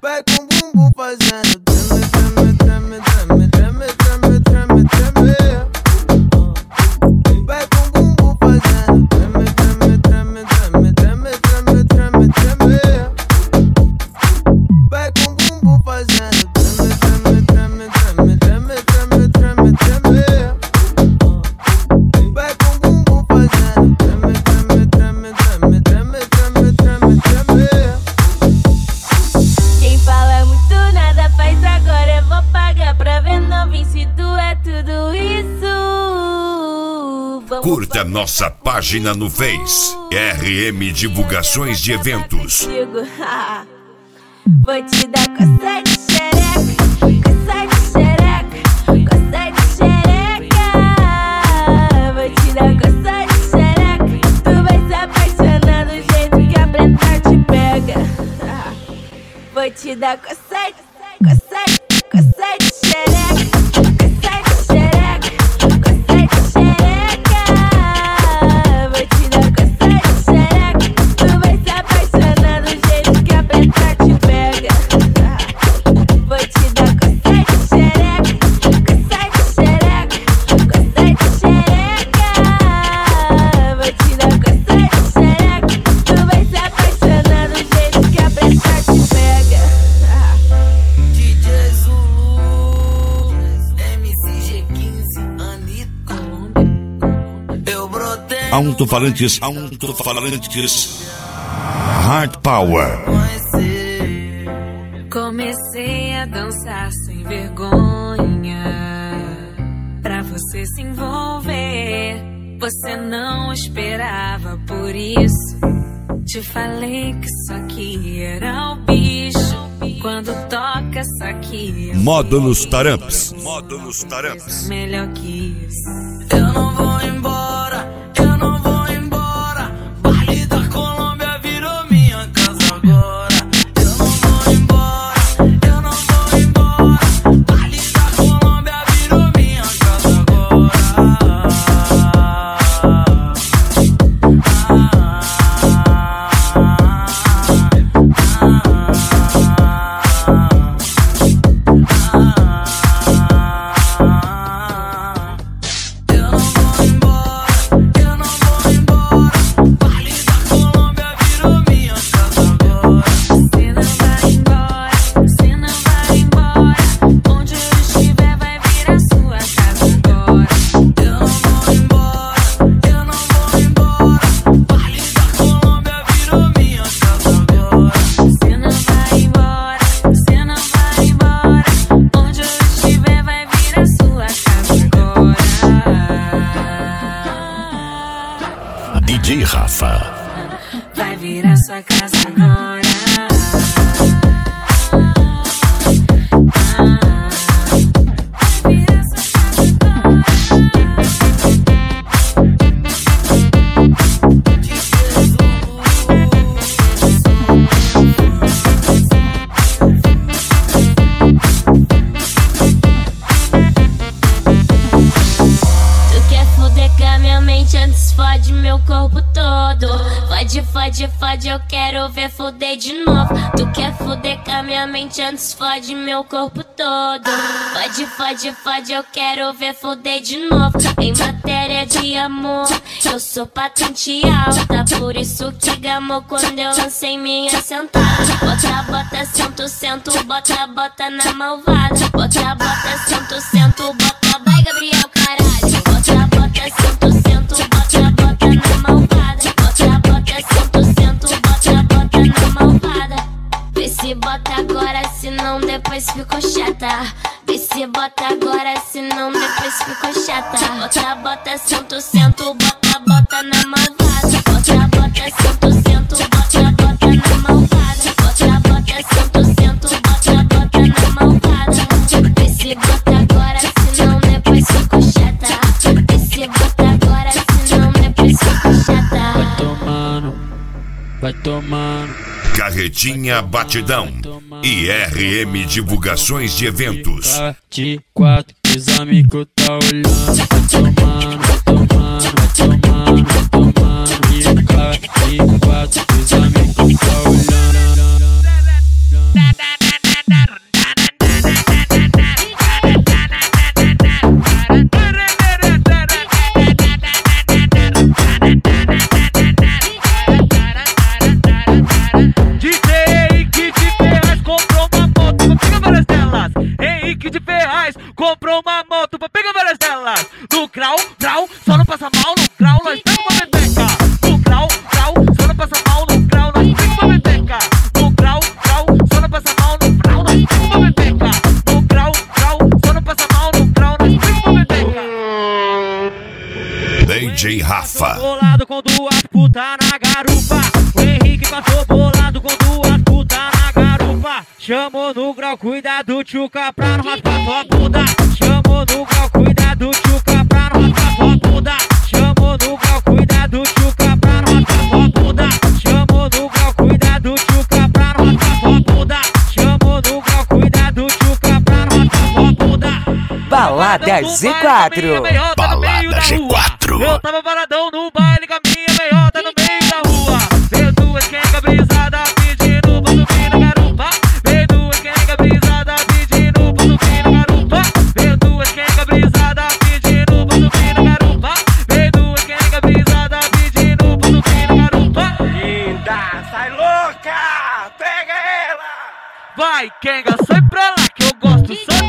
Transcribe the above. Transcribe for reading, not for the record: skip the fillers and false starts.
Vai com o bumbum fazendo treme, treme, treme, treme, treme, treme, treme, treme. Vai com o bumbum fazendo treme, treme, treme, treme, treme, treme, treme, treme. Vai com o bumbum fazendo treme, treme, treme, treme, treme, treme, treme, treme. Vai com o bumbum fazendo treme, treme, treme, treme, treme, treme, treme, treme. Quem fala muito nada faz agora, eu vou pagar pra ver novinho se tu é tudo isso. Vamos Curta nossa página no Face, RM Divulgações de Eventos. Vou te dar coça de xereca, coça de xereca, coça de xereca. Vou te dar coça de xereca, tu vai se apaixonar do jeito que a preta te pega. Vou te dar coça de xereca, coça de xereca, coça de xereca. Vou te dar coça de xereca, tu vai se apaixonar do jeito que a preta te pega. Vou te dar coça de xereca, coça de xereca, coça de xereca. Vou te dar coça de xereca, tu vai se apaixonar do jeito que a preta te pega. DJ Zulu, MCG15, Anitta. Eu brotei. Alto-falantes. Hard Power. Comecei a dançar sem vergonha, pra você se envolver. Você não esperava, por isso te falei que isso aqui era o bicho. Quando toca isso aqui, Módulos Taramps. melhor que isso. Eu não vou embora, eu não vou embora. Baile da Colômbia virou minha casa agora. Eu não vou embora, eu não vou embora. Baile da Colômbia virou minha casa agora. DJ Rafa. Vai virar sua casa agora. Vai virar sua casa agora. Tu quer foder com a minha mente, antes fode meu corpo todo. Fode, fode, fode, eu quero ver foder de novo. Tu quer foder com a minha mente, antes fode meu corpo todo. Fode, fode, fode, eu quero ver foder de novo. Em matéria de amor, eu sou patente alta. Por isso que gamou quando eu lancei minha sentada. Bota, bota, sento, sento, bota, bota na malvada. Bota, bota, sento, sento, bota, vai Gabriel, caralho. Bota, bota, sento, sento, bota, bota na malvada. Bota, bota, sento, sento, bota, bota na malvada. Vê se bota agora, senão depois ficou chata. Vê se bota agora, senão depois ficou chata. Bota, bota, sento, sento, bota, bota na malvada. Bota, bota, sento, sento, bota, bota na malvada. Bota, bota, sento, sento, bota, bota na malvada. Vê se bota agora, senão depois ficou chata. Vê se bota agora, senão depois ficou chata. Vai tomando. Carretinha Batidão. E RM Divulgações de Eventos. De quatro, os amigos tá olhando. Vai tomando, vai tomando, vai tomando, vai tomando. De quatro, os amigos tá olhando. Rafa. Bolado com duas puta na garupa. O Henrique passou bolado com duas puta na garupa. Chamou no grau, cuida do tchuca pra não raspar sua bunda. Chamou no grau, cuida do tchuca pra não raspar sua bunda. Chamou no grau, cuida do tchuca pra não raspar sua bunda. Chamou no grau, cuida do tchuca pra não raspar sua bunda. Chamou no grau, cuida do tchuca pra não raspar sua bunda. Balada G4. Balada G4. Eu tava paradão no baile com a minha meiota no meio da rua. Veio duas quenga brisada pedindo pra subir na garupa. Veio duas quenga brisada pedindo pra subir na garupa. Veio duas quenga brisada pedindo pra subir na garupa. Veio duas quenga brisada pedindo pra subir na garupa. Linda, sai louca, pega ela. Vai, quenga, sai pra lá que eu gosto só